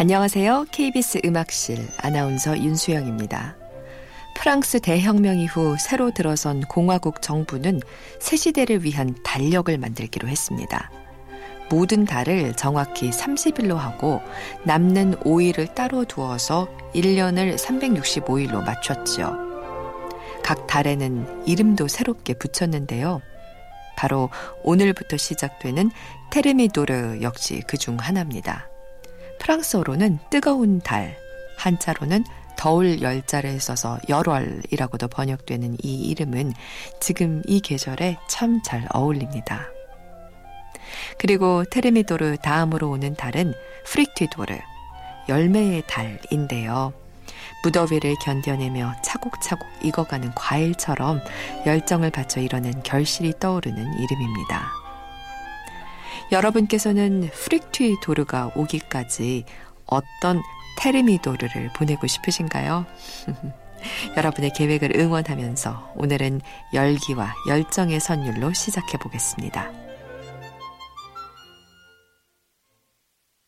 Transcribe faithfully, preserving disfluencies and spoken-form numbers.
안녕하세요. 케이비에스 음악실 아나운서 윤수영입니다. 프랑스 대혁명 이후 새로 들어선 공화국 정부는 새 시대를 위한 달력을 만들기로 했습니다. 모든 달을 정확히 삼십 일로 하고 남는 오 일을 따로 두어서 일 년을 삼백육십오 일로 맞췄죠. 각 달에는 이름도 새롭게 붙였는데요. 바로 오늘부터 시작되는 테르미도르 역시 그중 하나입니다. 프랑스어로는 뜨거운 달, 한자로는 더울 열자를 써서 열월이라고도 번역되는 이 이름은 지금 이 계절에 참 잘 어울립니다. 그리고 테르미도르 다음으로 오는 달은 프릭튀도르, 열매의 달인데요. 무더위를 견뎌내며 차곡차곡 익어가는 과일처럼 열정을 바쳐 이뤄낸 결실이 떠오르는 이름입니다. 여러분께서는 프릭튀도르가 오기까지 어떤 테르미도르를 보내고 싶으신가요? 여러분의 계획을 응원하면서 오늘은 열기와 열정의 선율로 시작해 보겠습니다.